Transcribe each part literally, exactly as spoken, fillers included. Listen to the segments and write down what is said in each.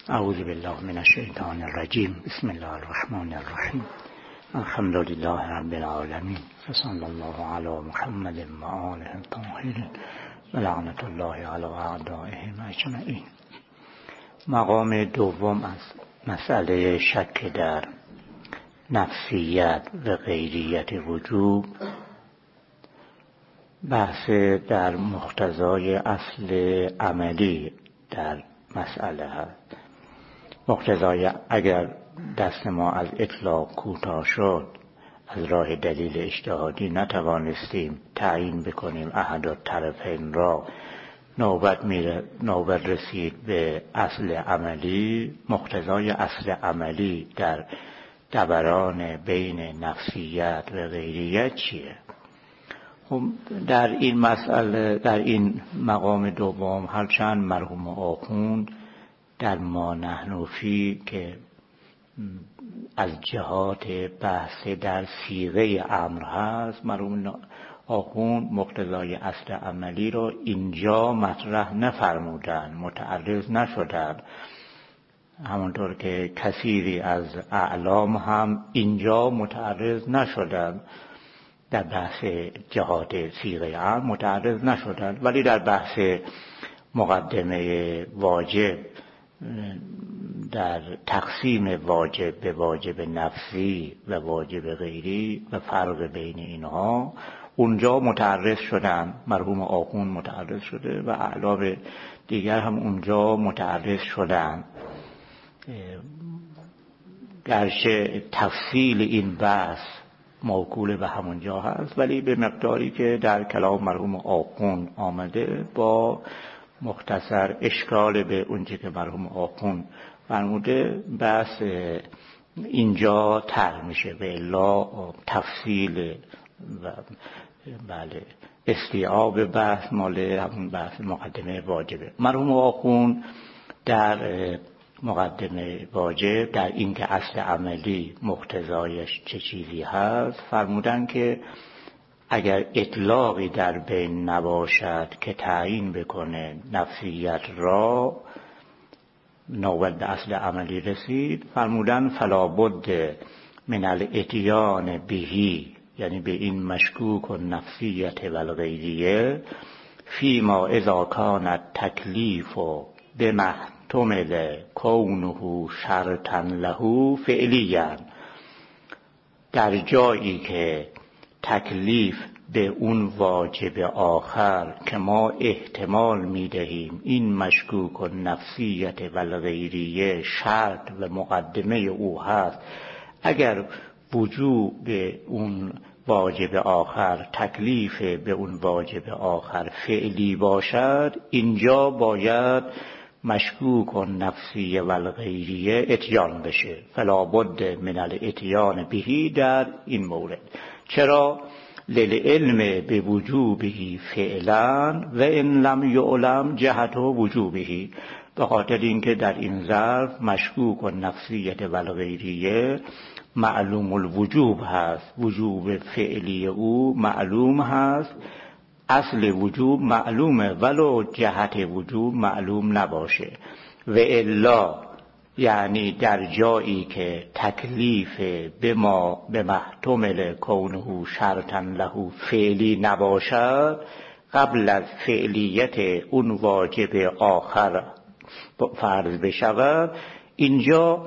اعوذ بالله من الشیطان الرجیم. بسم الله الرحمن الرحیم. الحمد لله رب العالمین و صلی الله علی محمد و آله الطاهرین و لعنت الله علی اعدائهم اجمعین. مقام دوم از مسئله شک در نفسیت و غیریت وجوب، بحث در مقتضای اصل عملی در مسئله هست. مقتضای اگر دست ما از اطلاق کوتاه شد، از راه دلیل اجتهادی نتوانستیم تعیین بکنیم احد الطرفین را، نوبت میره نوبت رسید به اصل عملی. مقتضای اصل عملی در دوران بین نفسیت و غیریت چیه؟ خب در این مسئله، در این مقام دوم، هرچند مرحوم آخوند در ما نحن فی که از جهات بحث در صیغه امر هست، مرحوم آخوند مقتضای اصل عملی رو اینجا مطرح نفرمودن، متعرض نشدن، همونطور که کثیری از اعلام هم اینجا متعرض نشدن. در بحث جهات صیغه امر متعرض نشدن، ولی در بحث مقدمه واجب، در تقسیم واجب به واجب نفسی و واجب غیری و فرق بین اینها، اونجا متعرض شدن. مرحوم آخوند متعرض شده و اعلام دیگر هم اونجا متعرض شدن. گرچه تفصیل این بحث موکول به همونجا هست، ولی به مقداری که در کلام مرحوم آخوند آمده با مختصر اشکال به اونچه که مرحوم آخوند فرموده بحث اینجا طرح میشه. به الا تفصیل و بله استیعاب بحث مال همون بحث مقدمه واجبه. مرحوم آخوند در مقدمه واجب، در این که اصل عملی مقتضایش چه چیزی هست، فرمودن که اگر اطلاقی در بین نباشد که تعیین بکنه نفسیت را، نوبت به اصل عملی رسید، فرمودن فلا بد من الاتیان بهی، یعنی به این مشکوک و نفسیت و الغیریه، فیما اذا کانت تکلیف و بمحتمل کونه شرطا له فعلیا، در جایی که تکلیف به اون واجب آخر که ما احتمال میدهیم این مشکوک و نفسیت و الغیریه شرط و مقدمه او هست، اگر وجوب به اون واجب آخر، تکلیف به اون واجب آخر فعلی باشد، اینجا باید مشکوک و نفسی و الغیریه اتیان بشه. فلا بد من الاتیان بهی در این مورد. چرا؟ للعلم به وجوبه فعلا و ان لم یعلم جهت وجوبه، به خاطر اینکه در این ظرف مشکوک و نفسیت و الغیریه معلوم الوجوب هست، وجوب فعلی او معلوم هست، اصل وجوب معلومه ولو جهت وجوب معلوم نباشه. و الا یعنی در جایی که تکلیف به ما به محتمل کونه شرطا له فعلی نباشد، قبل از فعلیت اون واجب آخر فرض بشود، اینجا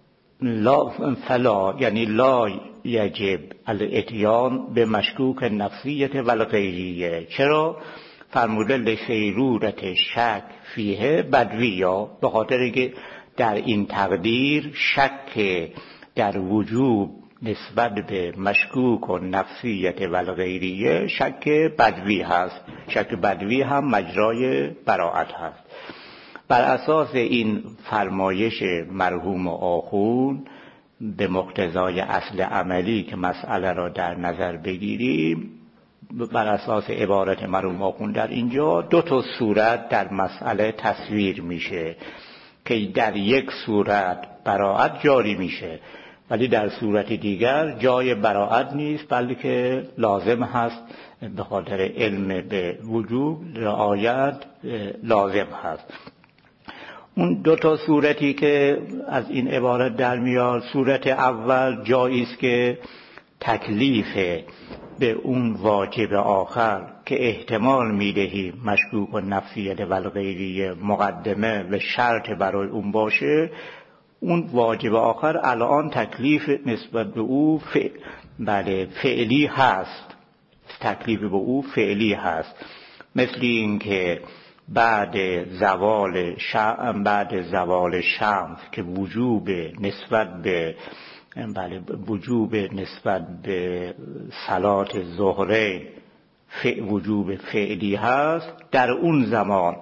لا فلا یعنی لا یجب الاتیان به مشکوک نفسیت و الغیریه. چرا؟ فرموده لسیرورت شک فیه بدویا، به خاطر که در این تقدیر شک در وجوب نسبت به مشکوک و نفسیت و الغیریه شک بدوی هست. شک بدوی هم مجرای براعت هست. بر اساس این فرمایش مرحوم آخوند به مقتضای اصل عملی که مسئله را در نظر بگیریم، بر اساس عبارت مرحوم آخوند در اینجا دو تا صورت در مسئله تصویر میشه که در یک صورت براعت جاری میشه، ولی در صورت دیگر جای براعت نیست، بلکه لازم هست به خاطر علم به وجوب رعایت لازم هست. اون دو تا صورتی که از این عبارت در میاد، صورت اول جایی است که تکلیف به اون واجب آخر که احتمال میدهیم مشکوک و نفیه و غیریه مقدمه و شرط برای اون باشه، اون واجب آخر الان تکلیف نسبت به او ف... بله فعلی هست، تکلیف به او فعلی هست. مثل این که بعد زوال شم بعد زوال شمس که وجوب نسبت به بله وجوب نسبت به صلات ظهرین وجوب فعلی هست، در اون زمان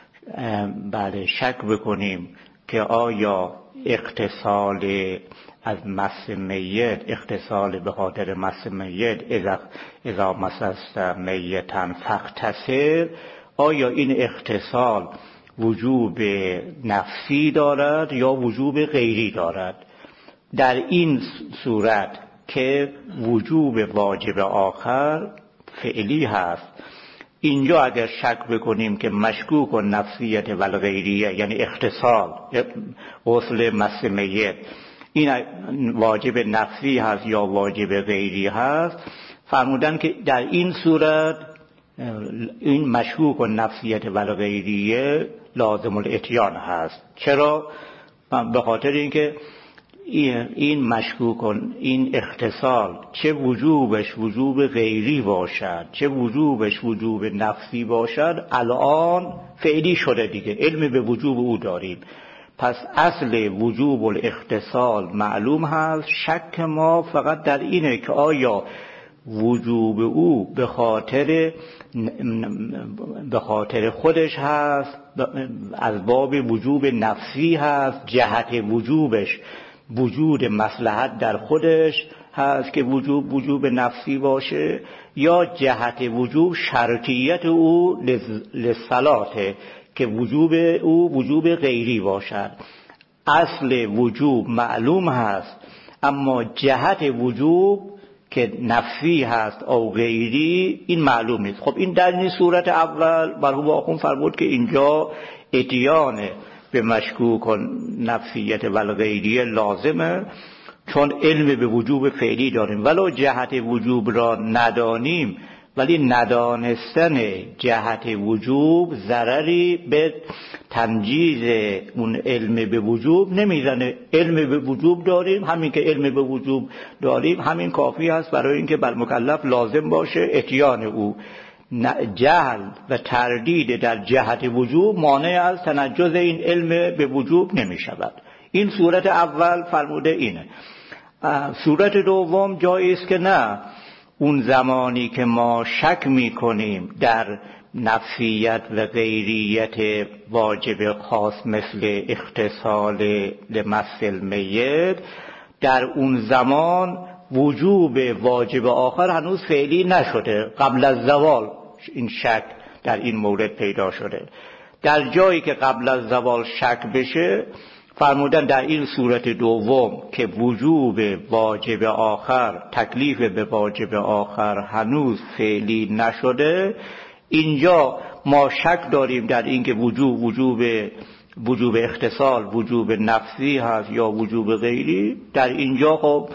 بله شک بکنیم که آیا اغتسال از مس میت، اغتسال به خاطر مس میت اذا اذا مسست میتن فاغتسل، آیا این اغتسال وجوب نفسی دارد یا وجوب غیری دارد؟ در این صورت که وجوب واجب آخر فعلی هست، اینجا اگر شک بکنیم که مشکوک و نفسیت و غیریه، یعنی اغتسال غسل مس میت این واجب نفسی هست یا واجب غیری هست، فرمودن که در این صورت این مشکوک و نفسیت و غیریه لازم الاتیان هست. چرا؟ به خاطر اینکه این مشکوک و این اغتسال چه وجوبش وجوب غیری باشد چه وجوبش وجوب نفسی باشد الان فعلی شده دیگه، علم به وجوب او داریم. پس اصل وجوب الاغتسال معلوم هست، شک ما فقط در اینه که آیا وجوب او به خاطر به خاطر خودش هست، از باب وجوب نفسی هست، جهت وجوبش وجود مصلحت در خودش هست که وجوب وجوب نفسی باشه، یا جهت وجوب شرطیت او للصلاته که وجوب او وجوب غیری باشد. اصل وجوب معلوم هست، اما جهت وجوب که نفسی هست او غیری این معلوم نیست. خب این در این صورت اول مرحوم آخوند فرمود که اینجا اتیان به مشکوک و نفسیت و غیریه لازمه، چون علم به وجوب فعلی داریم. ولو جهت وجوب را ندانیم، ولی ندانستن جهت وجوب ضرری به تنجیز اون علم به وجوب نمیزنه. علم به وجوب داریم، همین که علم به وجوب داریم همین کافی هست برای اینکه بر مکلف لازم باشه اتیان او. جهل و تردید در جهت وجوب مانع از تنجز این علم به وجوب نمی شود. این صورت اول فرموده اینه. صورت دوم جایی است که نه، اون زمانی که ما شک می کنیم در نفسیت و غیریت واجب خاص مثل اغتسال لمس المیت، در اون زمان وجوب واجب آخر هنوز فعلی نشده، قبل از زوال این شک در این مورد پیدا شده. در جایی که قبل از زوال شک بشه فرمودن در این صورت دوم که وجوب واجب آخر، تکلیف به واجب آخر هنوز فعلی نشده، اینجا ما شک داریم در اینکه وجوب وجوب وجوب اغتسال وجوب نفسی هست یا وجوب غیری. در اینجا خب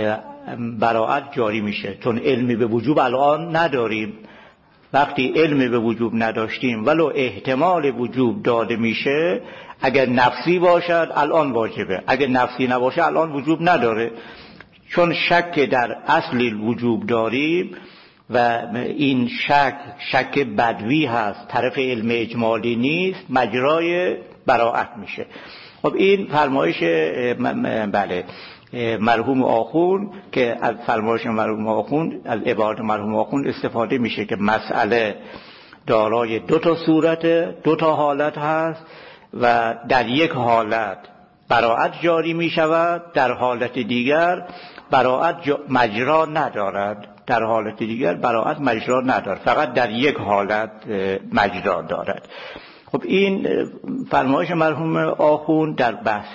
براءت جاری میشه، چون علمی به وجوب الان نداریم. وقتی علمی به وجوب نداشتیم ولو احتمال وجوب داده میشه، اگر نفسی باشد الان واجبه، اگر نفسی نباشه الان وجوب نداره. چون شک در اصل وجوب داریم و این شک شک بدوی هست، طرف علم اجمالی نیست، مجرای براءت میشه. خب این فرمایش بله مرحوم آخوند که از فرمایش مرحوم آخوند، از عبارت مرحوم آخوند استفاده میشه که مسئله دارای دو تا صورت، دو تا حالت هست و در یک حالت براءت جاری میشود، در حالت دیگر براءت مجرا ندارد، در حالت دیگر براءت مجرا ندارد، فقط در یک حالت مجرا دارد. خب این فرمایش مرحوم آخوند در بحث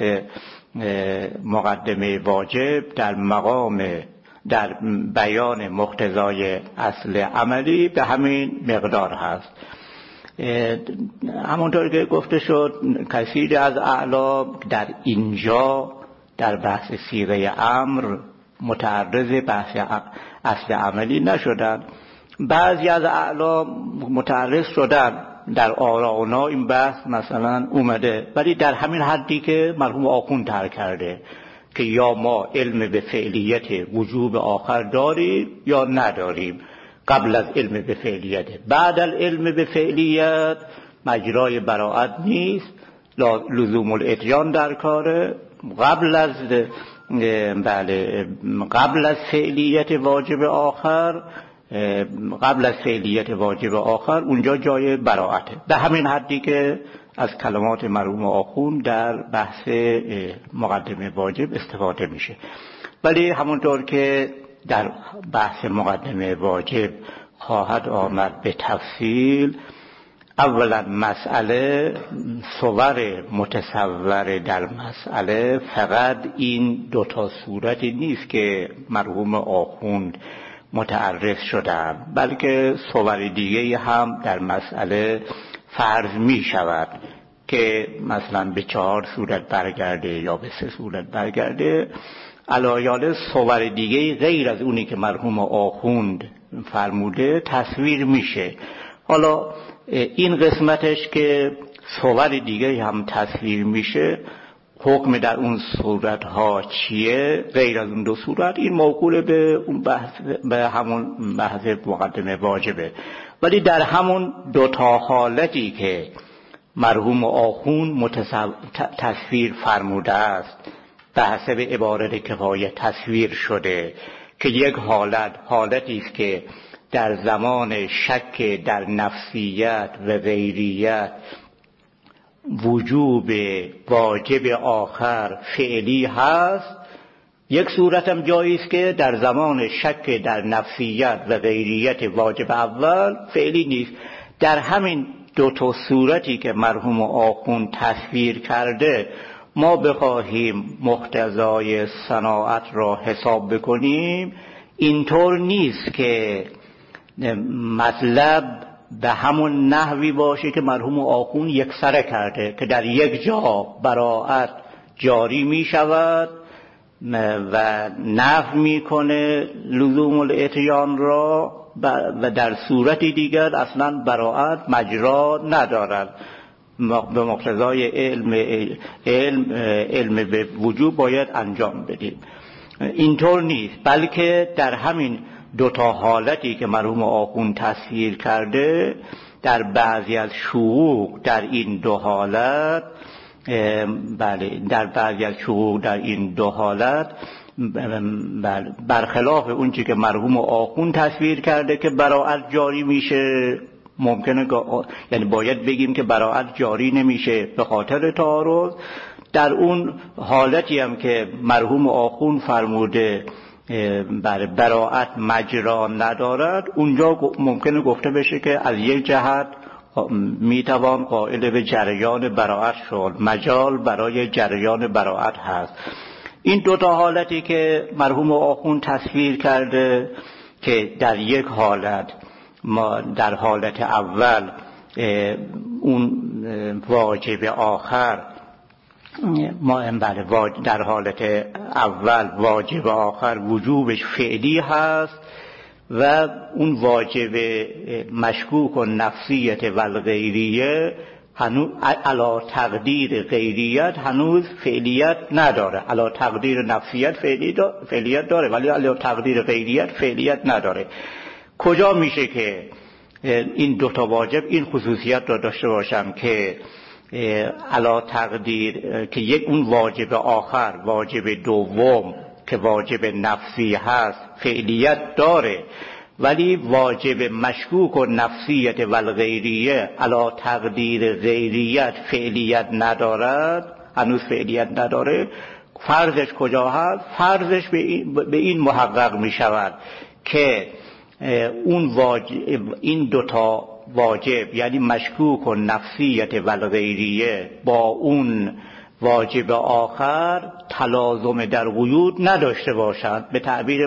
مقدمه واجب در مقام در بیان مقتضای اصل عملی به همین مقدار هست. همونطور که گفته شد کثیر از اعلا در اینجا در بحث صیغه امر متعرض بحث اصل عملی نشدن. بعضی از اعلا متعرض شدن در آراءنا این بحث مثلا اومده، ولی در همین حدی که مرحوم آخوند ترک کرده که یا ما علم به فعلیت وجوب آخر داریم یا نداریم. قبل از علم به فعلیت، بعد از علم به فعلیت مجرای براءت نیست، لزوم الاتیان در کاره. قبل از بله قبل از فعلیت واجب آخر قبل از فعلیت واجب آخر اونجا جای براءته. به همین حدی که از کلمات مرحوم آخوند در بحث مقدمه واجب استفاده میشه. ولی همونطور که در بحث مقدمه واجب خواهد آمد به تفصیل، اولا مسئله صور متصور در مسئله فقط این دوتا صورتی نیست که مرحوم آخوند متعرض شدن، بلکه صور دیگه هم در مسئله فرض می شود که مثلا به چهار صورت برگرده یا به سه صورت برگرده. علایال صور دیگه غیر از اونی که مرحوم آخوند فرموده تصویر میشه. حالا این قسمتش که صور دیگه هم تصویر میشه، حکم در اون صورت ها چیه غیر از اون دو صورت، این موکول به اون بحث به همون بحث مقدمه واجبه. ولی در همون دو تا حالتی که مرحوم آخوند تصویر فرموده است به حسب عبارت کفایه تصویر شده که یک حالت حالتی است که در زمان شک در نفسیت و غیریت وجوب واجب آخر فعلی هست. یک صورت هم جایی است که در زمان شک در نفسیت و غیریت واجب اول فعلی نیست. در همین دو تا صورتی که مرحوم آخوند تصویر کرده ما بخواهیم مقتضای صناعت را حساب بکنیم، اینطور نیست که مطلب به همون نحوی باشه که مرحوم آخوند یکسره کرده که در یک جا براءت جاری می شود و نفی می کنه لزوم الاتیان را و در صورتی دیگر اصلا براءت مجرا ندارد. به مقتضای علم علم علم به وجوب باید انجام بدیم. اینطور نیست، بلکه در همین دو تا حالتی که مرحوم آخوند تصویر کرده در بعضی از شقوق در این دو حالت بله در بعضی از شقوق در این دو حالت بله برخلاف اون چیزی که مرحوم آخوند تصویر کرده که براءت جاری میشه، ممکنه یعنی باید بگیم که براءت جاری نمیشه به خاطر تعارض. در اون حالتی هم که مرحوم آخوند فرموده بر براءت مجرا ندارد، اونجا ممکنه گفته بشه که از یک جهت میتوان قائل به جریان براءت شد، مجال برای جریان براءت هست. این دو تا حالتی که مرحوم آخوند تصویر کرده که در یک حالت ما در حالت اول اون واجب آخر ما بله در حالت اول واجب آخر وجوبش فعلی هست و اون واجب مشکوک و نفسیت و الغیریه هنوز علا تقدیر غیریت هنوز فعلیت نداره. علا تقدیر نفسیت فعلیت داره ولی علا تقدیر غیریت فعلیت نداره. کجا میشه که این دوتا واجب این خصوصیت را داشته باشم که علا تقدیر که یک اون واجب آخر واجب دوم که واجب نفسی هست فعلیت داره، ولی واجب مشکوک و نفسیت و الغیریه علا تقدیر غیریت فعلیت ندارد، هنوز فعلیت نداره. فرضش کجا هست؟ فرضش به این, به این محقق می شود که اون واجب این دوتا واجب یعنی مشکوک و نفسیت و الغیریه با اون واجب آخر تلازم در قیود نداشته باشند، به تعبیر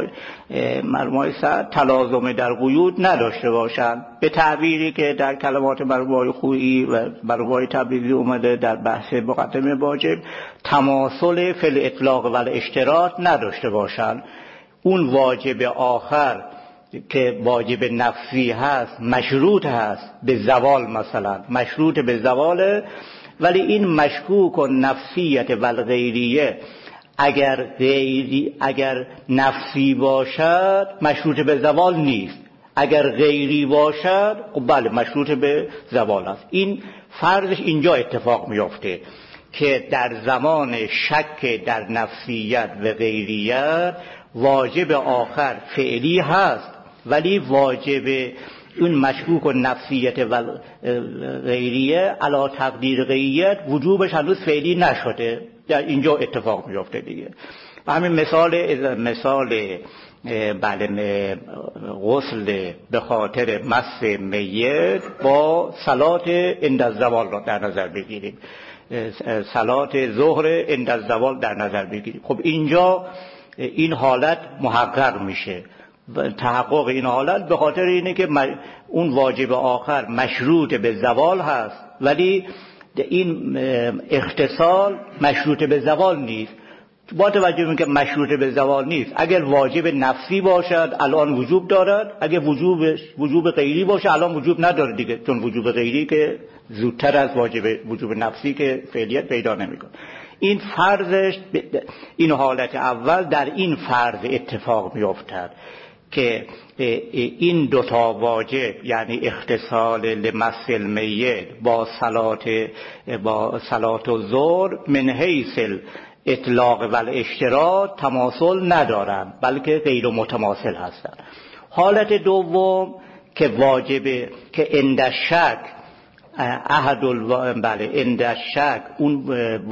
مرحوم سعد تلازم در قیود نداشته باشند، به تعبیری که در کلمات مرحوم خویی و مرحوم تبریزی اومده در بحث مقدمه واجب، تماثل فی الاطلاق و الاشتراط نداشته باشند. اون واجب آخر که واجب نفسی هست مشروط هست به زوال، مثلا مشروط به زواله، ولی این مشکوک و نفسیت و غیریه اگر غیری اگر نفسی باشد مشروط به زوال نیست، اگر غیری باشد بله مشروط به زوال است. این فرضش اینجا اتفاق میفته که در زمان شک در نفسیت و غیریت واجب آخر فعلی هست، ولی واجب اون مشکوک و نفسیت و غیریه علا تقدیر غیریت وجوبش هنوز فعلی نشده، در اینجا اتفاق میفته دیگه. و همین مثال مثال بله غسل به خاطر مس میت با صلات عند الزوال را در نظر بگیریم، صلات ظهر عند الزوال در نظر بگیریم. خب اینجا این حالت محقق میشه. تحقق این حالت به خاطر اینه که اون واجب آخر مشروط به زوال هست، ولی این اختصال مشروط به زوال نیست. با توجه به که مشروط به زوال نیست، اگر واجب نفسی باشد الان وجوب دارد، اگر وجوب وجوب غیری باشه الان وجوب نداره دیگه، چون وجوب غیری که زودتر از واجب وجوب نفسی که فعلیت پیدا نمیکنه. این فرضش این حالت اول در این فرض اتفاق میافتد که این دوتا واجب یعنی اختصال لمس المیت با صلات با صلات الظهر من حیث اطلاق و الاشتراط تماثل ندارند، بلکه غیر متماثل هستند. حالت دوم که واجب که عند شک احد الو... بله عند شک اون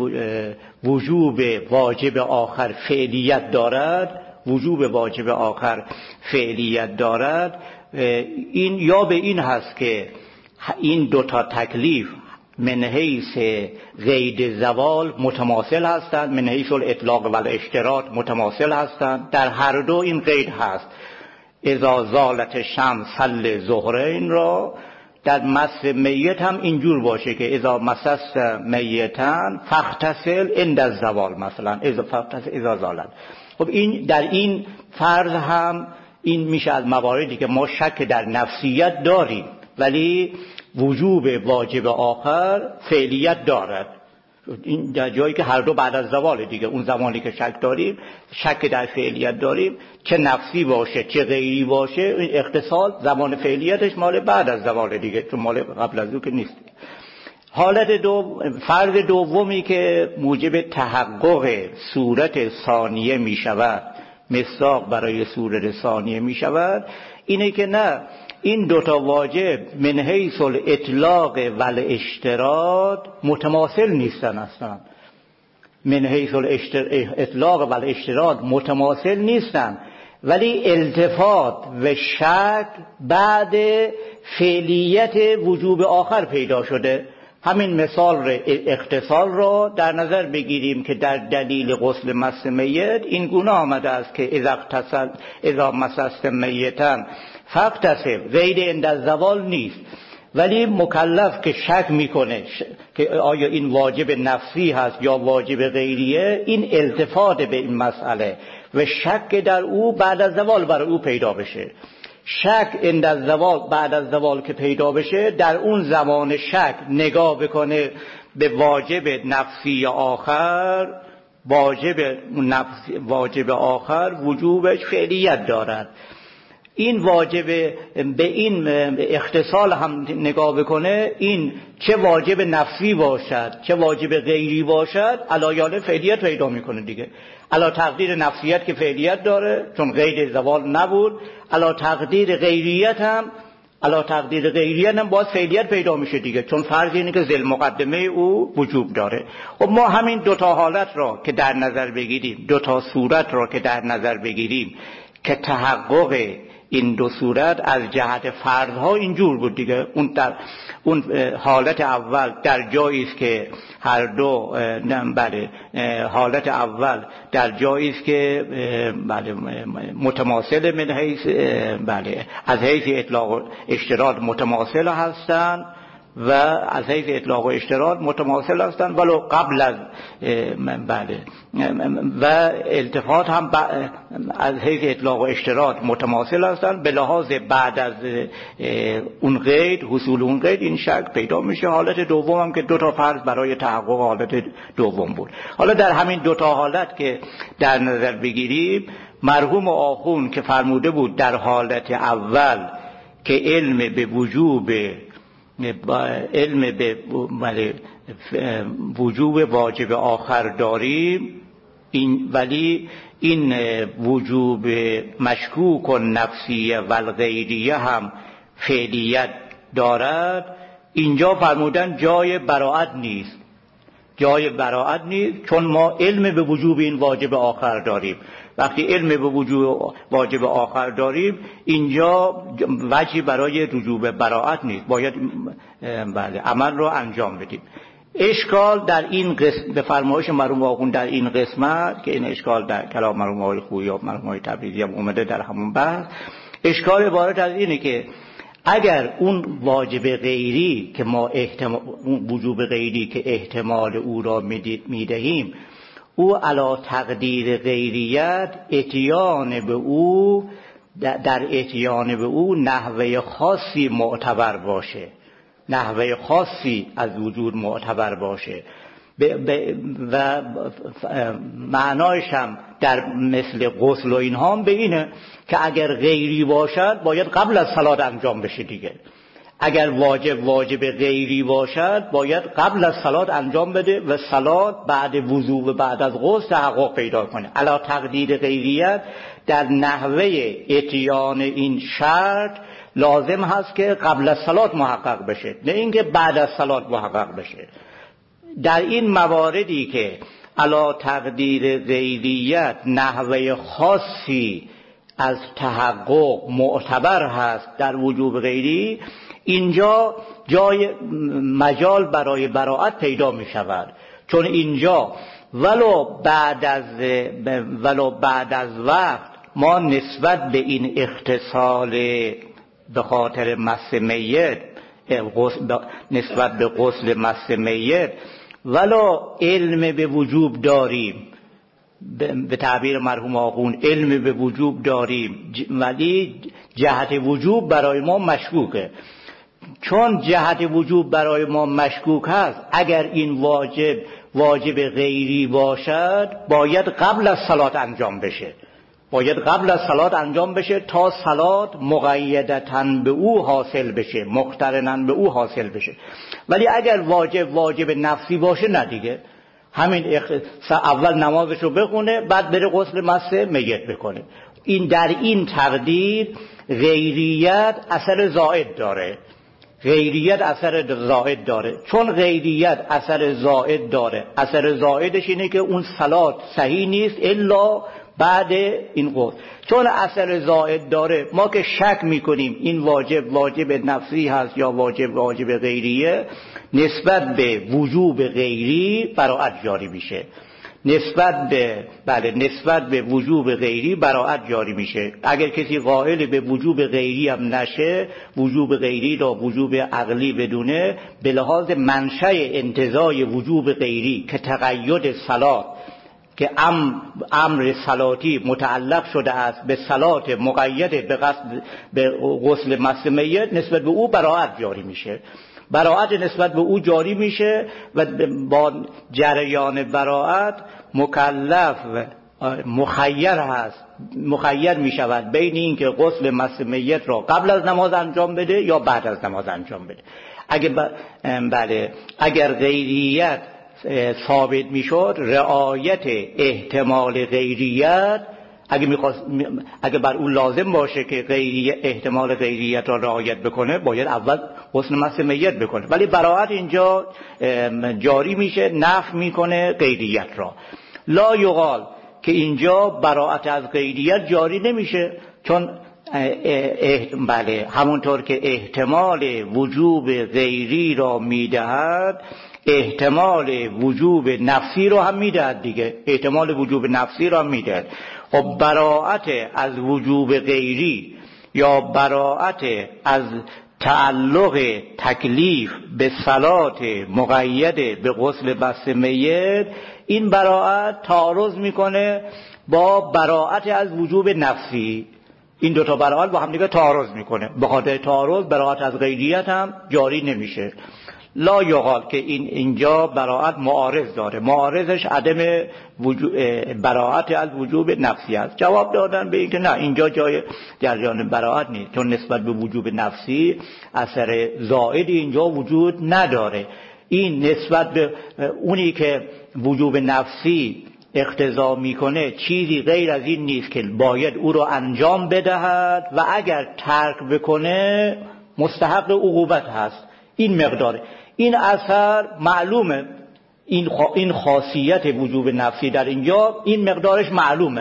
وجوب واجب آخر فعلیت دارد، وجوب واجب آخر فعلیت دارد، این یا به این هست که این دوتا تکلیف من حیث قید زوال متماثل هستند، من حیث الاطلاق و الاشتراط متماثل هستند، در هر دو این قید هست. اذا زالت شمس صل ظهرین را در مس میت هم اینجور باشه که اذا مسست میتن فاغتسل عند الزوال، مثلا اذا فاغتسل اذا زالت. خب این در این فرض هم این میشه از مواردی که ما شک در نفسیت داریم ولی وجوب واجب آخر فعلیت دارد. این در جایی که هر دو بعد از زوال دیگه، اون زمانی که شک داریم شک در فعلیت داریم، چه نفسی باشه چه غیری باشه، این اختصال زمان فعلیتش مال بعد از زوال دیگه، چون مال قبل از اون که نیست. حالت دو فرض دومی که موجب تحقق صورت ثانیه می شود، مصداق برای صورت ثانیه می شود، اینه که نه، این دوتا واجب من حیث الاطلاق و الاشتراط متماثل نیستن اصلا. من حیث الاطلاق و الاشتراط متماثل نیستن، ولی التفات و شک بعد فعلیت وجوب آخر پیدا شده. همین مثال اختصال را در نظر بگیریم که در دلیل غسل مس میت این گونه آمده است که اذا اغتسل اذا مسست میتن فاغتسل، غیر عند الزوال نیست، ولی مکلف که شک میکنه که آیا این واجب نفسی هست یا واجب غیریه، این التفات به این مسئله و شک در او بعد از زوال برای او پیدا بشه. شک عند الزوال بعد از زوال که پیدا بشه، در اون زمان شک نگاه بکنه به واجب نفسی آخر، واجب نفسی واجب آخر وجوبش فعلیت دارد. این واجب به این اختصال هم نگاه بکنه، این چه واجب نفسی باشد چه واجب غیری باشد علایال فعلیت پیدا میکنه دیگه. علا تقدیر نفسیت که فعلیت داره چون غیر زوال نبود، علا تقدیر غیریت هم علا تقدیر غیریت هم باز فعلیت پیدا میشه دیگه، چون فرض اینه که ذل مقدمه او وجوب داره. خب ما همین دوتا حالت را که در نظر بگیریم، دوتا صورت را که در نظر بگیریم که تحقق این دو صورت از جهت فردها اینجور بود دیگه. اون در اون حالت اول در جایی است که هر دو بله حالت اول در جایی است که بله متماثل من حیث بله از حیث اطلاق و اشتراط متماثل هستند و از حیث اطلاق و اشتراط متماثل هستند ولو قبل از بله و التفات هم از حیث اطلاق و اشتراط متماثل هستند. به لحاظ بعد از اون قید حصول اون قید این شک پیدا میشه. حالت دوم هم که دو تا فرض برای تحقق حالت دوم بود. حالا در همین دو تا حالت که در نظر بگیریم، مرحوم آخوند که فرموده بود در حالت اول که علم به وجوب علم به وجوب واجب آخر داریم، این ولی این وجوب مشکوک و نفسیه و الغیریه هم فعلیت دارد. اینجا فرمودن جای براءت نیست، جای براءت نیست چون ما علم به وجوب این واجب آخر داریم. وقتی علم به وجوب واجب آخر داریم اینجا وجهی برای رجوع براءت نیست، باید بله عمل رو انجام بدیم. اشکال در این قسم به فرمایش مرحوم آخوند در این قسمت که این اشکال در کلام مرحوم آقای خویی و مرحوم آقای تبریزی هم اومده در همون بحث، اشکال عبارت از اینه که اگر اون واجب غیری که ما احتمال اون وجوب غیری که احتمال او را میدهیم او علا تقدیر غیریت اتیان به او در اتیان به او نحوه خاصی معتبر باشه، نحوه خاصی از وجود معتبر باشه و معنایش هم در مثل غسل و اینها هم به اینه که اگر غیری باشد باید قبل از صلات انجام بشه دیگه. اگر واجب واجب غیری باشد باید قبل از صلات انجام بده و صلات بعد وضو و بعد از غسل تحقق پیدا کنه. علا تقدیر غیریت در نحوه اتیان این شرط لازم هست که قبل از صلات محقق بشه، نه اینکه بعد از صلات محقق بشه. در این مواردی که علا تقدیر غیریت نحوه خاصی از تحقق معتبر هست در وجوب غیری، اینجا جای مجال برای براءت پیدا می شود، چون اینجا ولو بعد از ولو بعد از وقت ما نسبت به این اختصال به خاطر مس میت نسبت به غسل مس میت ولو علم به وجوب داریم، به تعبیر مرحوم آخوند علم به وجوب داریم ولی جهت وجوب برای ما مشکوکه. چون جهت وجوب برای ما مشکوک هست، اگر این واجب واجب غیری باشد باید قبل از صلات انجام بشه، باید قبل از صلات انجام بشه تا صلات مقیدتاً به او حاصل بشه، مقترناً به او حاصل بشه. ولی اگر واجب واجب نفسی باشه نه دیگه، همین اول نمازش رو بخونه بعد بره غسل مس میت بکنه. این در این تقدیر غیریت اثر زائد داره، غیریت اثر زائد داره. چون غیریت اثر زائد داره، اثر زائدش اینه که اون صلات صحیح نیست الا بعد این غسل. چون اثر زائد داره ما که شک میکنیم این واجب واجب نفسی هست یا واجب واجب غیریه، نسبت به وجوب غیری براءت جاری میشه، نسبت به بله نسبت به وجوب غیری براءت جاری میشه. اگر کسی قائل به وجوب غیری هم نشه، وجوب غیری را وجوب عقلی بدونه، به لحاظ منشأ انتزاع وجوب غیری که تقید صلات که امر صلاتی متعلق شده است به صلات مقید به قصد به غسل مس میت، نسبت به او براءت جاری میشه، براءت نسبت به او جاری میشه و با جریان براءت مکلف مخیر هست، مخیر میشود بین این که غسل مس میت را قبل از نماز انجام بده یا بعد از نماز انجام بده. اگر بله اگر غیریت ثابت میشد، رعایت احتمال غیریت اگه میخواست اگه بر اون لازم باشه که غیری احتمال غیریت را رعایت بکنه، باید اول غسل مس میت بکنه. ولی براءت اینجا جاری میشه، نفی میکنه غیریت را. لا یقال که اینجا براءت از غیریت جاری نمیشه، چون بله همونطور که احتمال وجوب غیری را میدهد احتمال وجوب نفسی رو هم میدهد دیگه، احتمال وجوب نفسی را میدهد. خب براءت از وجوب غیری یا براءت از تعلق تکلیف به صلات مقیده به غسل بست میت، این براءت تعارض میکنه با براءت از وجوب نفسی. این دوتا براءت با هم دیگه تعارض میکنه، به خاطر تعارض براءت از غیریت هم جاری نمیشه. لا یقال که این اینجا براءت معارض داره، معارضش عدم وجوب براءت از وجوب نفسی است. جواب دادن به این که نه، اینجا جای جریان براءت نیست، چون نسبت به وجوب نفسی اثر زائدی اینجا وجود نداره. این نسبت به اونی که وجوب نفسی اقتضا میکنه چیزی غیر از این نیست که باید او رو انجام بدهد و اگر ترک بکنه مستحق عقوبت هست. این مقداره، این اثر معلومه، این این خاصیت وجوب نفسی در اینجا این مقدارش معلومه.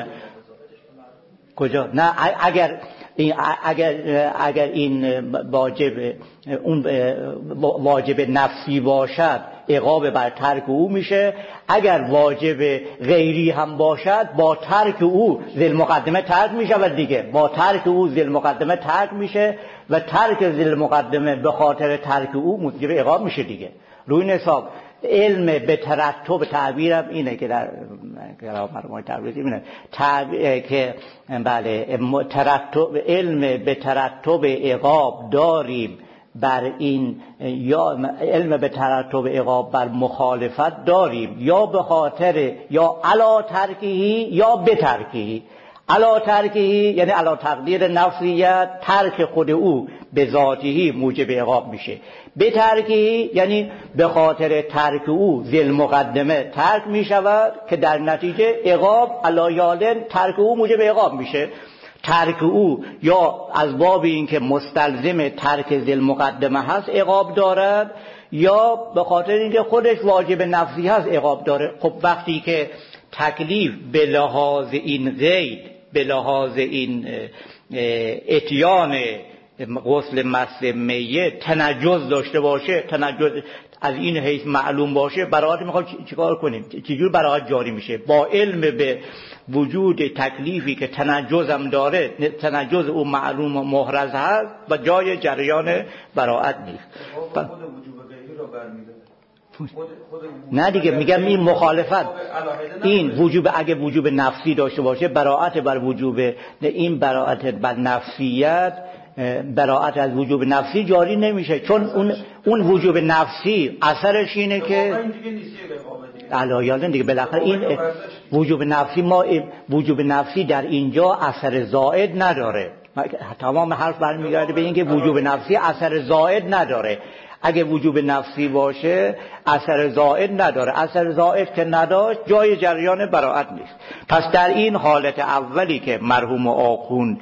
کجا؟ نه اگر اگر اگر این واجب اون واجب نفسی باشد عقاب بر ترک او میشه، اگر واجب غیری هم باشد با ترک او ذل مقدمه ترک میشه و دیگه با ترک او ذل مقدمه ترک میشه و ترک ذل مقدمه به خاطر ترک او موجب عقاب میشه دیگه. روی این حساب علم به ترتب تعبیرم اینه که در کلام مرحوم تبریزی اینه تعبیر که بله ترتب علم به ترتب عقاب داریم بر این، یا علم به ترتب عقاب بر مخالفت داریم یا به خاطر یا علا ترکهی یا به ترکهی. علا ترکهی یعنی علا تقدیر نفسیت، ترک خود او به ذاتهی موجب عقاب میشه. به ترکهی یعنی به خاطر ترک او ذل مقدمه ترک میشود که در نتیجه عقاب علا یالن ترک او موجب عقاب میشه. ترک او یا از باب این که مستلزم ترک ذل مقدمه هست عقاب دارد، یا به خاطر اینکه خودش واجب نفسی هست عقاب داره. خب وقتی که تکلیف به لحاظ این قید، به لحاظ این اتیان غسل مس میت تنجز داشته باشه، تنجز از این حیث معلوم باشه، براءت میخواد چیکار کنیم؟ چجور براءت جاری میشه؟ با علم به وجود تکلیفی که تنجز هم داره، تنجز او معلوم و محرز هست و جای جریان براءت نیست. خود وجوب غیری رو برمی‌داره. خود خود نه دیگه میگم این مخالفت، این وجوب اگه وجوب نفسی داشته باشه براءت بر وجوب، این براءت بر نفسیت، براءت از وجوب نفسی جاری نمیشه، چون اون اون وجوب نفسی اثرش اینه که علایالن دیگه بالاخره این وجوب نفسی، ما وجوب نفسی در اینجا اثر زائد نداره. تمام حرف برمیگرده به این که وجوب نفسی اثر زائد نداره. اگه وجوب نفسی باشه اثر زائد نداره، اثر زائد که نداشت جای جریان براءت نیست. پس در این حالت اولی که مرحوم آخوند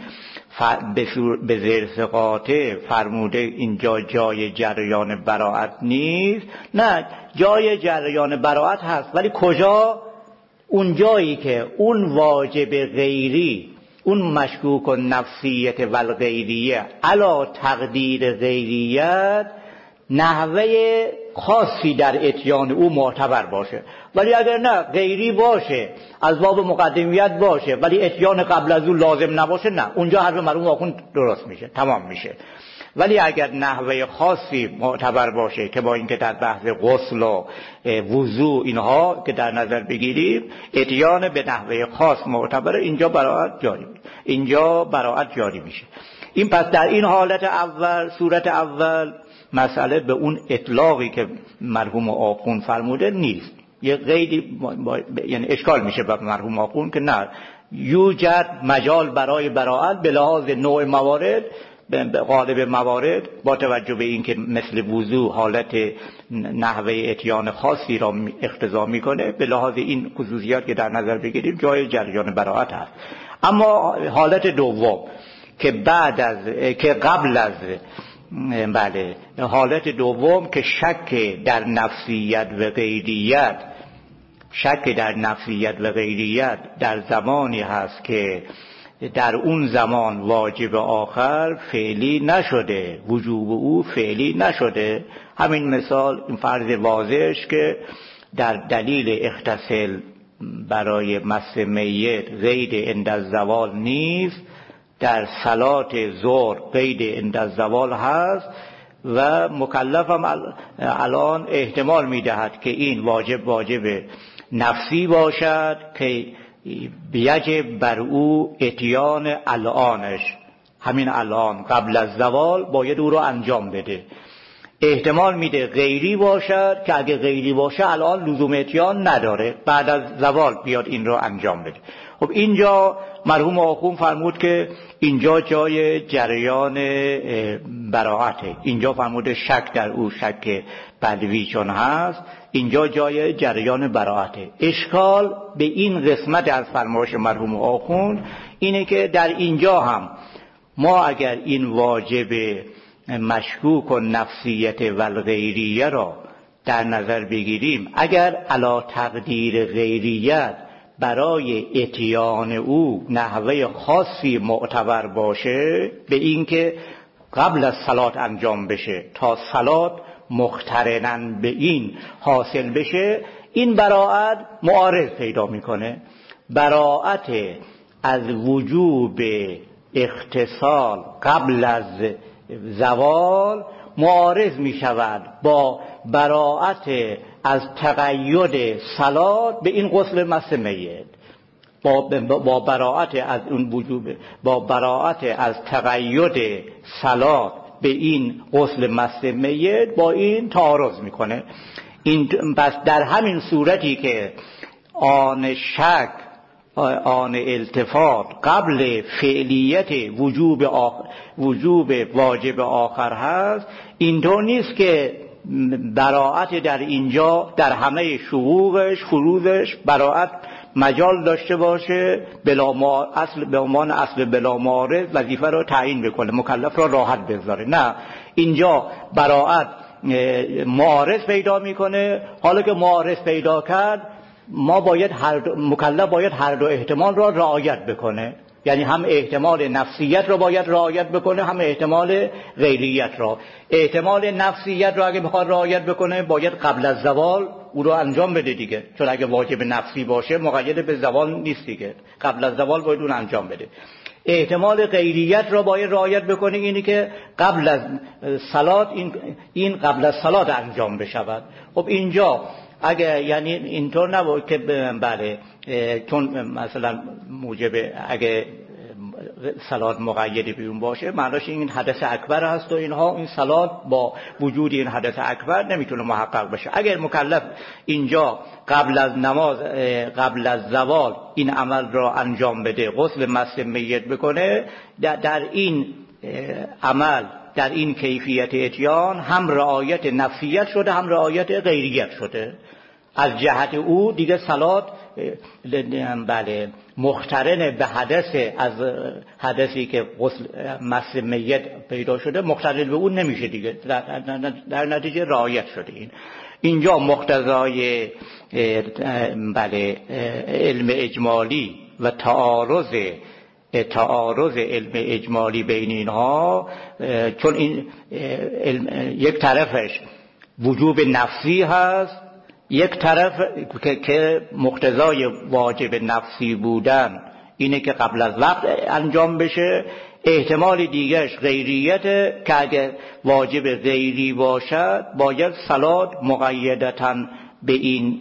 به زیر ثقاته فرموده اینجا جای جریان براءت نیست، نه جای جریان براءت هست، ولی کجا؟ اون جایی که اون واجب غیری، اون مشکوک و نفسیت و الغیریه علا تقدیر غیریت نحوه خاصی در اتیان او معتبر باشه. ولی اگر نه غیری باشه، از باب مقدمیت باشه، ولی اتیان قبل از او لازم نباشه، نه اونجا حرف مرحوم آخوند درست میشه، تمام میشه. ولی اگر نحوه خاصی معتبر باشه که با اینکه در بحث غسل و وضو اینها که در نظر بگیریم اتیان به نحوه خاص معتبر، اینجا براءت جاری میشه، اینجا براءت جاری میشه. این پس در این حالت اول، صورت اول، مسئله به اون اطلاقی که مرحوم آخوند فرموده نیست. یه قیدی یعنی اشکال میشه به مرحوم آخوند که نه یوجد مجال برای براءت به لحاظ نوع موارد، به غالب موارد، با توجه به اینکه مثل وضو حالت نحوه اتیان خاصی را اقتضا میکنه، به لحاظ این خصوصیات که در نظر بگیریم جای جریان براءت هست. اما حالت دوم که بعد از که قبل از بله حالت دوم که شک در نفسیت و غیریت، شک در نفسیت و غیریت در زمانی هست که در اون زمان واجب آخر فعلی نشده، وجوب او فعلی نشده. همین مثال، این فرض واضحش که در دلیل اغتسل برای مس میت قید عند الزوال نیست، در صلات ظهر قید عند الزوال هست و مکلفم الان احتمال میدهد که این واجب واجب نفسی باشد که بیجب بر او اتیان الانش، همین الان قبل از زوال باید او رو انجام بده. احتمال میده غیری باشد که اگه غیری باشه الان لزوم اتیان نداره، بعد از زوال بیاد این رو انجام بده. خب اینجا مرحوم آخوند فرمود که اینجا جای جریان براعته، اینجا فرمود شک در او شک بدوی چون هست، اینجا جای جریان براعته. اشکال به این قسمت از فرمایش مرحوم آخوند اینه که در اینجا هم ما اگر این واجب مشکوک و نفسیت و الغیریه را در نظر بگیریم، اگر علی تقدیر غیریت برای اتیان او نحوه خاصی معتبر باشه، به این که قبل از صلات انجام بشه تا صلات مقترناً به این حاصل بشه، این براعت معارض پیدا میکنه. براعت از وجوب اغتسال قبل از زوال معارض می شود با براعت از تقید صلات به این غسل مس میت، با با براعت از اون وجوب، با براعت از تقید صلات به این غسل مس میت با این تعارض میکنه. این بس در همین صورتی که آن شک، آن التفات قبل فعلیت وجوب آخر، وجوب واجب آخر هست، اینطور نیست که براعت در اینجا در همه شقوقش فروضش براعت مجال داشته باشه بلا ما اصل به عنوان اصل بلا معارض وظیفه رو تعیین بکنه، مکلف را راحت بذاره. نه، اینجا براعت معارض پیدا میکنه. حالا که معارض پیدا کرد، ما باید هر دو، مکلف باید هر دو احتمال را رعایت بکنه، یعنی هم احتمال نفسیت را باید رعایت بکنه، هم احتمال غیریت را. احتمال نفسیت را اگه بخواد رعایت بکنه باید قبل از زوال او رو انجام بده دیگه، چون اگه واجب نفسی باشه مقید به زوال نیست دیگه، قبل از زوال باید اون انجام بده. احتمال غیریت را باید رعایت بکنه، اینی که قبل از صلات این این قبل از صلات انجام بشود. خب اینجا اگه یعنی اینطور نبود که بله چون مثلا موجب اگه صلات مقیدی بیرون باشه معناش این حدث اکبر هست و اینها، این صلات با وجود این حدث اکبر نمیتونه محقق بشه. اگر مکلف اینجا قبل از نماز قبل از زوال این عمل را انجام بده، غسل مس میت بکنه، در, در این عمل، در این کیفیت اتیان هم رعایت نفسیت شده هم رعایت غیریت شده. از جهت او دیگه صلات بله مقترن به حدث، از حدثی که غسل مس میت پیدا شده مقترن به اون نمیشه دیگه، در, در نتیجه رعایت شده. این اینجا مقتضای بله علم اجمالی و تعارض تعارض علم اجمالی بین اینها، چون این علم یک طرفش وجوب نفسی هست، یک طرف که مقتضای واجب نفسی بودن اینه که قبل از وقت انجام بشه. احتمال دیگرش غیریت که اگر واجب غیری باشد باید صلات مقیدتاً به این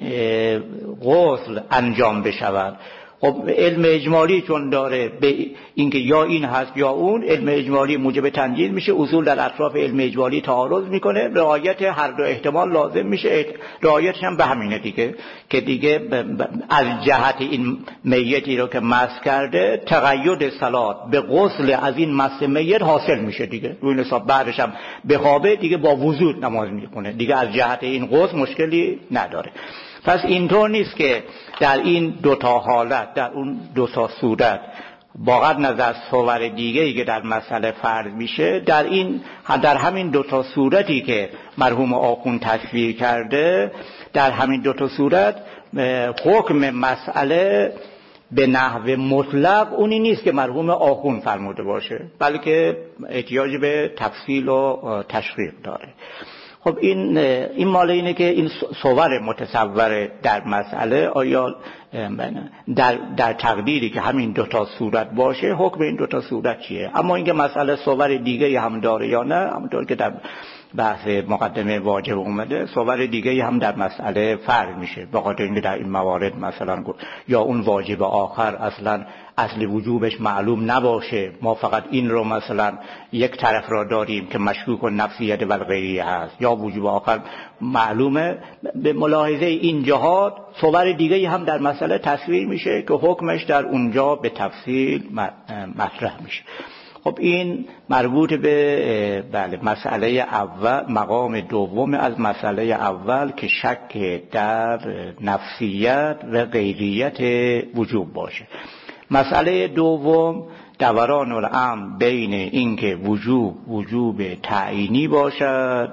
غسل انجام بشود. خب علم اجمالی چون داره به اینکه یا این هست یا اون، علم اجمالی موجب تنجیز میشه، اصول در اطراف علم اجمالی تعارض میکنه، رعایت هر دو احتمال لازم میشه. رعایتش هم به همینه دیگه که دیگه از جهت این میتی رو که مس کرده تقید صلات به غسل از این مس میت حاصل میشه دیگه، روی حساب بعدش هم بخوابه دیگه با وضو نماز میخونه دیگه، از جهت این غسل مشکلی نداره. پس اینطور نیست که در این دو تا حالت، در اون دو تا صورت با قطع نظر صور دیگه‌ای که در مسئله فرض میشه، در این در همین دو تا صورتی که مرحوم آخوند تصویر کرده، در همین دو تا صورت حکم مسئله به نحو مطلق اونی نیست که مرحوم آخوند فرموده باشه، بلکه احتیاج به تفصیل و تشریح داره. خب این این مال اینه که این صور متصور در مسئله آیا در در تقدیری که همین دوتا صورت باشه حکم این دوتا صورت چیه. اما اینکه مسئله صور دیگه هم داره یا نه، همونطور که در بحث مقدمه واجب اومده، صور دیگه هم در مسئله فرق میشه، به خاطر اینکه در این موارد مثلا یا اون واجب آخر اصلا اصل وجوبش معلوم نباشه، ما فقط این رو مثلا یک طرف را داریم که مشکوک و نفسیت و غیریه هست، یا وجوب آخر معلومه. به ملاحظه این جهات صور دیگه هم در مسئله تصویر میشه که حکمش در اونجا به تفصیل مطرح میشه. خب این مربوط به بله مسئله اول، مقام دوم از مسئله اول که شک در نفسیت و غیریت وجوب باشه. مسئله دوم دوران الامر بین اینکه وجوب وجوب تعیینی باشد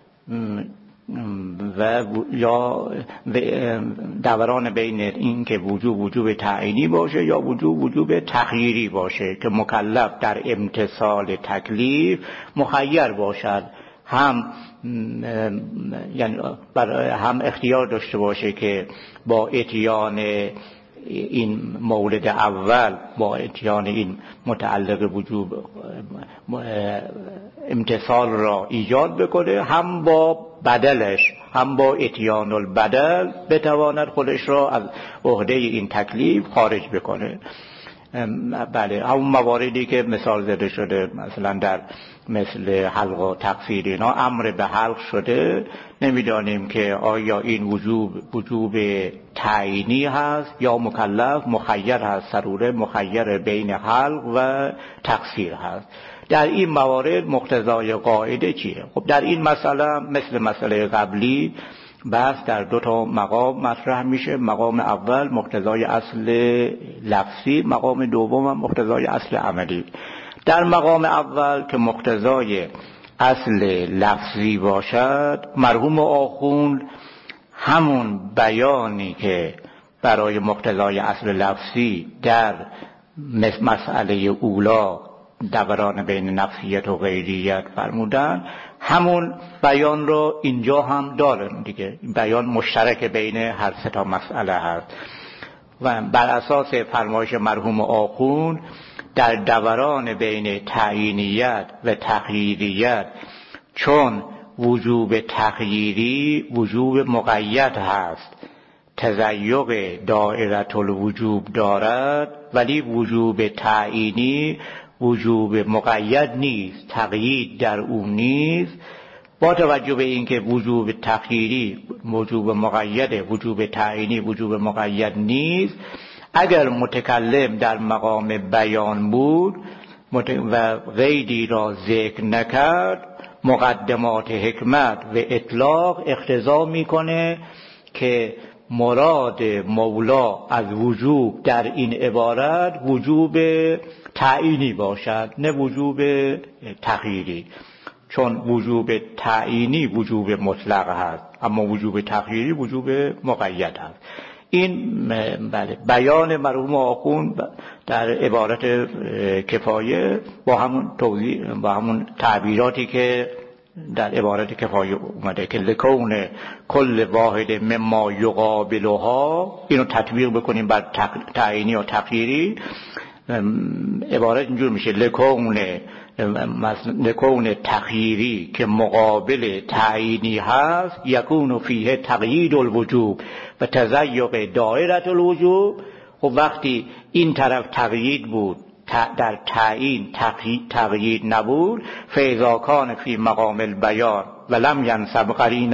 و یا دوران بین اینکه وجوب وجوب تعیینی باشه یا وجوب وجوب تخییری باشه که مکلف در امتثال تکلیف مخیر باشد، هم یعنی هم اختیار داشته باشه که با اتیان این مولد اول، با اتیان این متعلق وجوب امتثال را ایجاد بکنه، هم با بدلش، هم با اتیان البدل بتواند خودش را از عهده این تکلیف خارج بکنه. بله همون مواردی که مثال زده شده، مثلا در مثل حلق و تقصیر اینا امر به حلق شده، نمیدانیم که آیا این وجوب وجوب تعیینی هست یا مکلف مخیر هست، ضروره مخیر بین حلق و تقصیر هست. در این موارد مقتضای قاعده چیه؟ خب در این مسئله مثل مسئله قبلی بحث در دو تا مقام مطرح میشه. مقام اول مقتضای اصل لفظی، مقام دوم هم مقتضای اصل عملی. در مقام اول که مقتضای اصل لفظی باشد، مرحوم آخوند همون بیانی که برای مقتضای اصل لفظی در مسئله اولا دوران بین نفسیت و غیریت فرمودن، همون بیان رو اینجا هم دارن دیگه. این بیان مشترک بین هر سه تا مسئله هست و بر اساس فرمایش مرحوم آخوند در دوران بین تعیینیت و تخییریت، چون وجوب تخییری وجوب مقید هست، تضیق دائره الوجوب دارد، ولی وجوب تعیینی وجوب مقید نیست، تقیید در اون نیست. با توجه به اینکه وجوب تخییری وجوب مقیده، وجوب تعیینی وجوب مقید نیست، اگر متکلم در مقام بیان بود و قیدی را ذکر نکرد، مقدمات حکمت و اطلاق اقتضا میکنه که مراد مولا از وجوب در این عبارت وجوب تعیینی باشد، نه وجوب تخییری، چون وجوب تعیینی وجوب مطلق هست، اما وجوب تخییری وجوب مقید هست. این بله بیان مرحوم آخوند در عبارت کفایه با همون توضیح، با همون تعبیراتی که در عبارت کفایه اومده که لکون کل واحد مما یقابلها، اینو تطبیق بکنیم بر تعیینی و تخییری، عبارت اینجور میشه لکون لکون تخییری که مقابل تعیینی هست، یکون فیه تقیید الوجوب و تضیق دائره الوجوب. و وقتی این طرف تقیید بود در تعیین تقیید نبود، فاذا کان فی مقام البیان و لم ینسب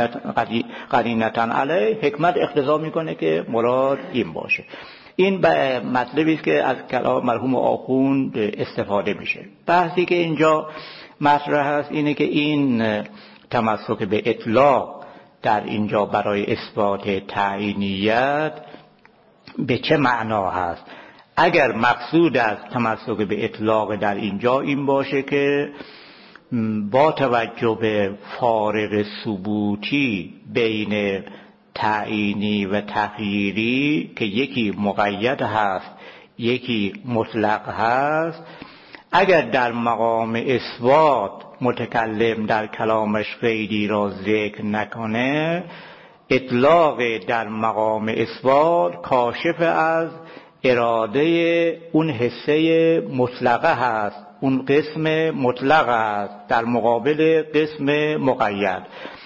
قرینة علیه، حکمت اقتضا میکنه که مراد این باشه. این مطلبی است که از کلام مرحوم آخوند استفاده میشه. بحثی که اینجا مطرح است اینه که این تمسک به اطلاق در اینجا برای اثبات تعیینیت به چه معنا هست. اگر مقصود از تمسک به اطلاق در اینجا این باشه که با توجه به فارق ثبوتی بین تعیینی و تخییری که یکی مقید هست یکی مطلق هست. اگر در مقام اثبات متکلم در کلامش غیری را ذکر نکنه، اطلاق در مقام اثبات کاشف از اراده اون حصه مطلقه هست، اون قسم مطلق است در مقابل قسم مقید.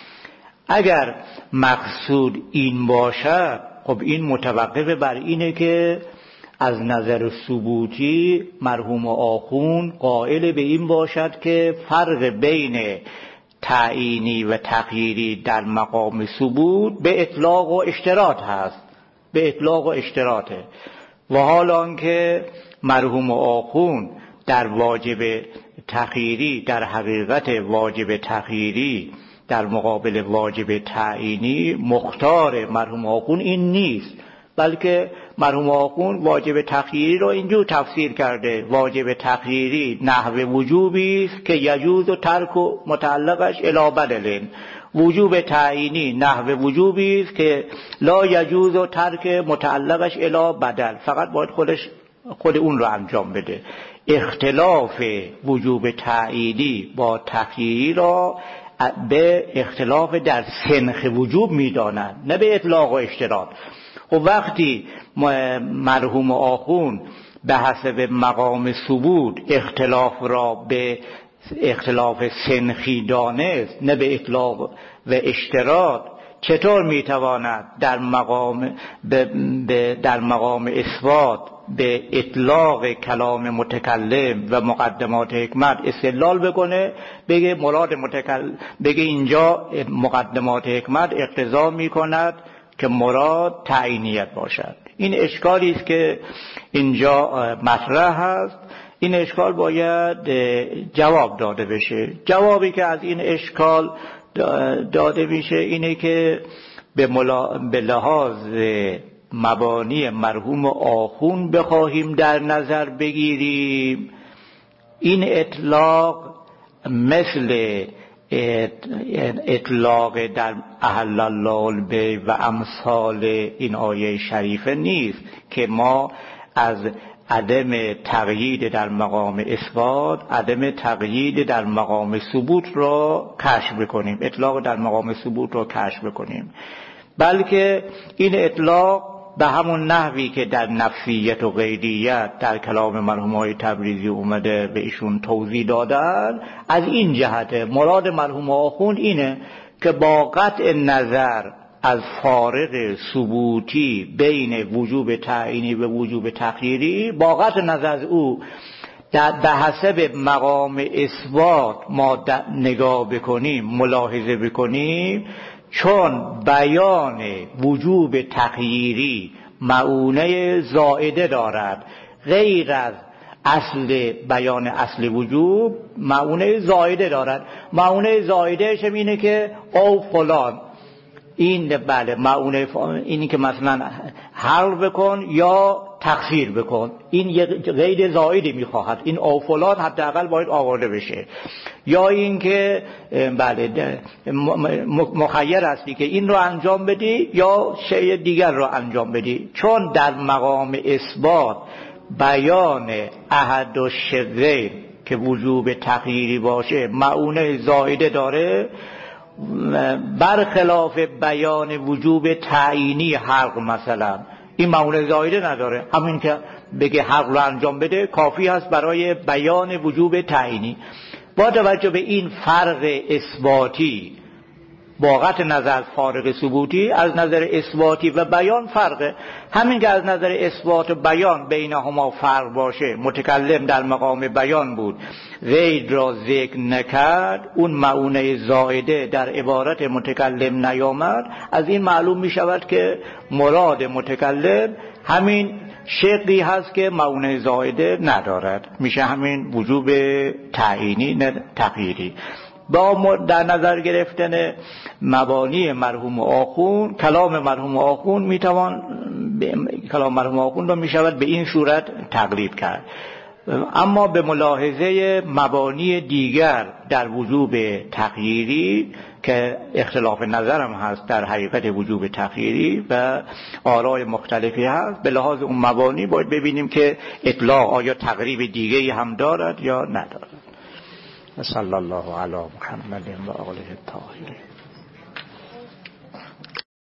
اگر مقصود این باشد، خب این متوقف بر اینه که از نظر ثبوتی مرحوم آخوند قائل به این باشد که فرق بین تعیینی و تغییری در مقام ثبوت به اطلاق و اشتراط هست، به اطلاق و اشتراطه. و حالان که مرحوم آخوند در واجب تغییری، در حقیقت واجب تغییری در مقابل واجب تعیینی، مختار مرحوم آخوند این نیست، بلکه مرحوم آخوند واجب تغییری رو اینجور تفسیر کرده: واجب تغییری نحو وجوبی است که یجوز و ترک و متعلقش الی بدل. وجوب تعیینی نحو وجوبی است که لا یجوز و ترک متعلقش الی بدل، فقط باید خودش خود اون رو انجام بده. اختلاف وجوب تعیینی با تغییری را به اختلاف در سنخ وجوب میدانند، نه به اطلاق و اشتراط. و وقتی مرحوم آخوند به حسب مقام ثبوت اختلاف را به اختلاف سنخی دانست، نه به اطلاق و اشتراط، چطور میتواند در مقام به در مقام اثبات به اطلاق کلام متکلم و مقدمات حکمت استدلال بکنه، بگه مراد متکلم، بگه اینجا مقدمات حکمت اقتضا میکند که مراد تعیینیت باشد؟ این اشکالی است که اینجا مطرح هست. این اشکال باید جواب داده بشه. جوابی که از این اشکال داده میشه اینه که به, ملا... به لحاظ مبانی مرحوم آخوند بخواهیم در نظر بگیریم، این اطلاق مثل اطلاق در احل الله البیع و امثال این آیه شریفه نیست که ما از عدم تقیید در مقام اثبات عدم تقیید در مقام ثبوت را کشف بکنیم، اطلاق در مقام ثبوت را کشف بکنیم، بلکه این اطلاق به همون نحوی که در نفسیت و غیریت در کلام مرحوم های تبریزی اومده به ایشون توضیح دادن. از این جهت مراد مرحوم آخوند اینه که با قطع نظر از فارق ثبوتی بین وجوب تعیینی و وجوب تغییری، با قطع نظر از او به حسب مقام اثبات ما نگاه بکنیم، ملاحظه بکنیم، چون بیان وجوب تغییری معونه زائده دارد، غیر از اصل بیان اصل وجوب معونه زائده دارد. معونه زائدهش اینه که او فلان، این بله معونه اینی که مثلا حل بکن یا تقصیر بکن، این یک غیر زائدی میخواهد، این او فلان حداقل باید آورده بشه. یا این که بله مخیر هستی که این رو انجام بدی یا شیء دیگر رو انجام بدی. چون در مقام اثبات بیان احد و شرین که وجوب تغییری باشه معونه زائده داره، برخلاف بیان وجوب تعیینی حلق مثلا این معونه زائده نداره، همین که بگه حلق رو انجام بده کافی هست برای بیان وجوب تعیینی. با توجه به این فرق اثباتی با قطع نظر فارق ثبوتی، از نظر اثباتی و بیان فرقه. همین که از نظر اثبات و بیان بینهما فرق باشه، متکلم در مقام بیان بود، غیر را ذکر نکرد، اون معونه زائده در عبارت متکلم نیامد، از این معلوم می شود که مراد متکلم همین شقی هست که معونه زائده ندارد، میشه همین وجوب تعیینی نه تغییری. با در نظر گرفتن مبانی مرحوم آخوند، کلام مرحوم آخوند میتوان کلام مرحوم آخوند رو میشود به این صورت تقلید کرد. اما به ملاحظه مبانی دیگر در وجوب تغییری که اختلاف نظرم هست در حقیقت وجوب تغییری و آراء مختلفی هست، به لحاظ اون مبانی باید ببینیم که اطلاق آیا تقریب دیگری هم دارد یا ندارد. صلی الله علی محمد و آله الطاهرین.